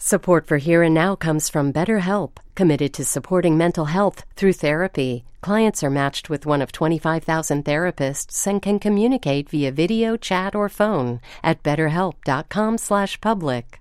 Support for Here and Now comes from BetterHelp, committed to supporting mental health through therapy. Clients are matched with one of 25,000 therapists and can communicate via video, chat, or phone at betterhelp.com/public.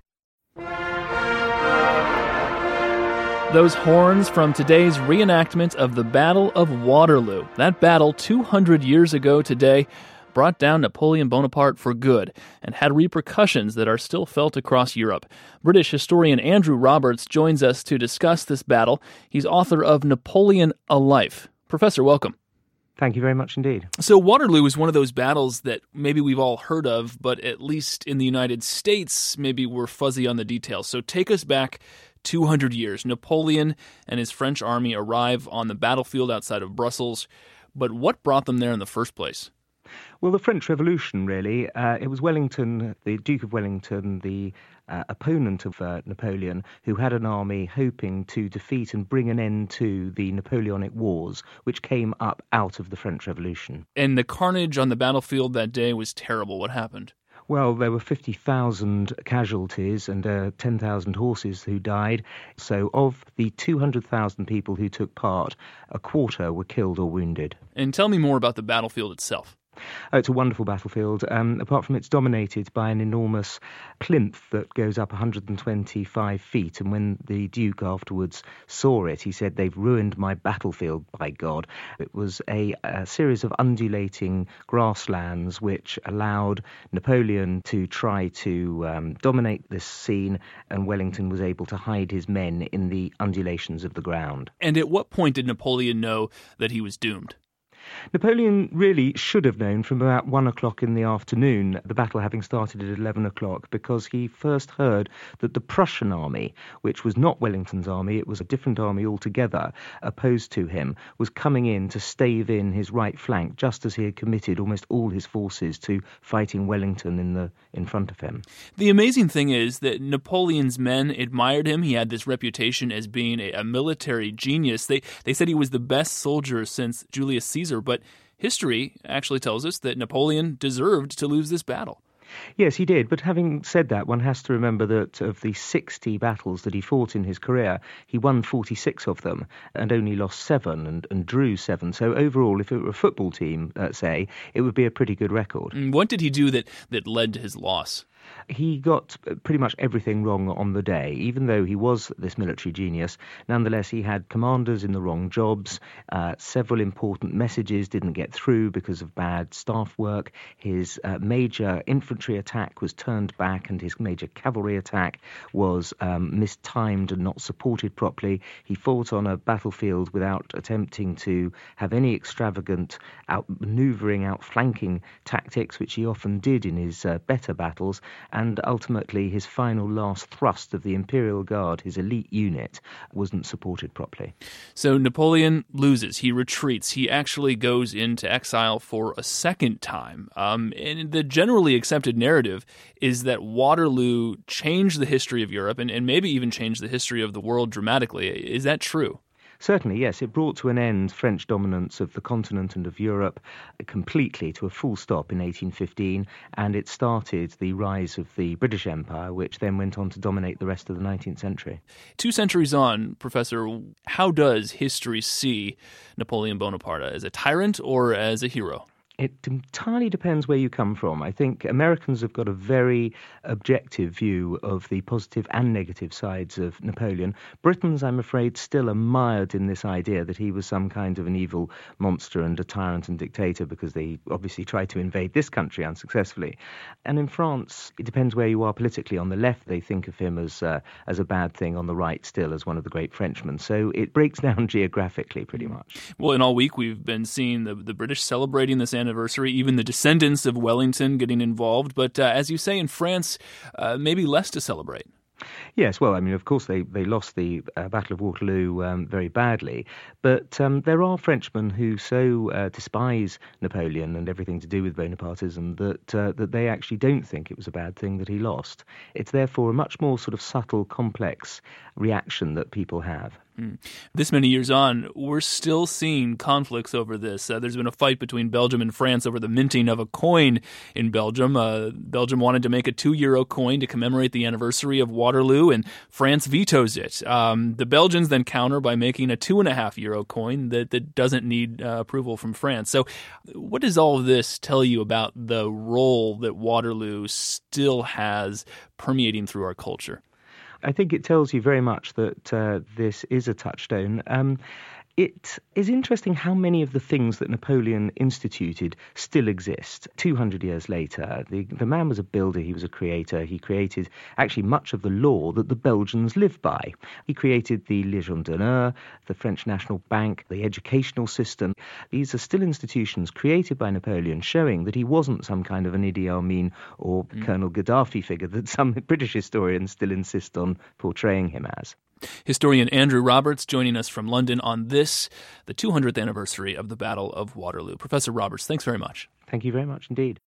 Those horns from today's reenactment of the Battle of Waterloo. That battle 200 years ago today brought down Napoleon Bonaparte for good and had repercussions that are still felt across Europe. British historian Andrew Roberts joins us to discuss this battle. He's author of Napoleon: A Life. Professor, welcome. Thank you very much indeed. So Waterloo is one of those battles that maybe we've all heard of, but at least in the United States, maybe we're fuzzy on the details. So take us back 200 years. Napoleon and his French army arrive on the battlefield outside of Brussels. But what brought them there in the first place? Well, the French Revolution, really. It was Wellington, the Duke of Wellington, the opponent of Napoleon, who had an army hoping to defeat and bring an end to the Napoleonic Wars, which came up out of the French Revolution. And the carnage on the battlefield that day was terrible. What happened? Well, there were 50,000 casualties and 10,000 horses who died. So of the 200,000 people who took part, a quarter were killed or wounded. And tell me more about the battlefield itself. Oh, it's a wonderful battlefield. Apart from it's dominated by an enormous plinth that goes up 125 feet. And when the Duke afterwards saw it, he said, "They've ruined my battlefield, by God." It was a series of undulating grasslands which allowed Napoleon to try to dominate this scene, and Wellington was able to hide his men in the undulations of the ground. And at what point did Napoleon know that he was doomed? Napoleon really should have known from about 1 o'clock in the afternoon, the battle having started at 11 o'clock, because he first heard that the Prussian army, which was not Wellington's army, it was a different army altogether, opposed to him, was coming in to stave in his right flank, just as he had committed almost all his forces to fighting Wellington in front of him. The amazing thing is that Napoleon's men admired him. He had this reputation as being a military genius. They said he was the best soldier since Julius Caesar. But history actually tells us that Napoleon deserved to lose this battle. Yes, he did. But having said that, one has to remember that of the 60 battles that he fought in his career, he won 46 of them and only lost 7 and drew 7. So overall, if it were a football team, say, it would be a pretty good record. What did he do that led to his loss? He got pretty much everything wrong on the day. Even though he was this military genius, nonetheless he had commanders in the wrong jobs. Several important messages didn't get through because of bad staff work. His major infantry attack was turned back, and his major cavalry attack was mistimed and not supported properly. He fought on a battlefield without attempting to have any extravagant outmaneuvering, outflanking tactics, which he often did in his better battles. And ultimately, his final last thrust of the Imperial Guard, his elite unit, wasn't supported properly. So Napoleon loses. He retreats. He actually goes into exile for a second time. And the generally accepted narrative is that Waterloo changed the history of Europe and maybe even changed the history of the world dramatically. Is that true? Certainly, yes. It brought to an end French dominance of the continent and of Europe completely to a full stop in 1815, and it started the rise of the British Empire, which then went on to dominate the rest of the 19th century. 2 centuries on, Professor, how does history see Napoleon Bonaparte? As a tyrant or as a hero? It entirely depends where you come from. I think Americans have got a very objective view of the positive and negative sides of Napoleon. Britons, I'm afraid, still are mired in this idea that he was some kind of an evil monster and a tyrant and dictator because they obviously tried to invade this country unsuccessfully. And in France, it depends where you are politically. On the left, they think of him as a bad thing. On the right, still as one of the great Frenchmen. So it breaks down geographically pretty much. Well, in all week, we've been seeing the British celebrating this anniversary, even the descendants of Wellington getting involved. But as you say, in France, maybe less to celebrate. Yes, well, I mean, of course, they lost the Battle of Waterloo very badly, but there are Frenchmen who so despise Napoleon and everything to do with Bonapartism that they actually don't think it was a bad thing that he lost. It's therefore a much more sort of subtle, complex reaction that people have. This many years on, we're still seeing conflicts over this. There's been a fight between Belgium and France over the minting of a coin in Belgium. Belgium wanted to make a €2 coin to commemorate the anniversary of Waterloo, and France vetoes it. The Belgians then counter by making a €2.50 coin that doesn't need approval from France. So what does all of this tell you about the role that Waterloo still has permeating through our culture? I think it tells you very much that this is a touchstone. It is interesting how many of the things that Napoleon instituted still exist 200 years later. The man was a builder, he was a creator. He created actually much of the law that the Belgians live by. He created the Légion d'honneur, the French National Bank, the educational system. These are still institutions created by Napoleon, showing that he wasn't some kind of an Idi Amin or Colonel Gaddafi figure that some British historians still insist on portraying him as. Historian Andrew Roberts joining us from London on this, the 200th anniversary of the Battle of Waterloo. Professor Roberts, thanks very much. Thank you very much indeed.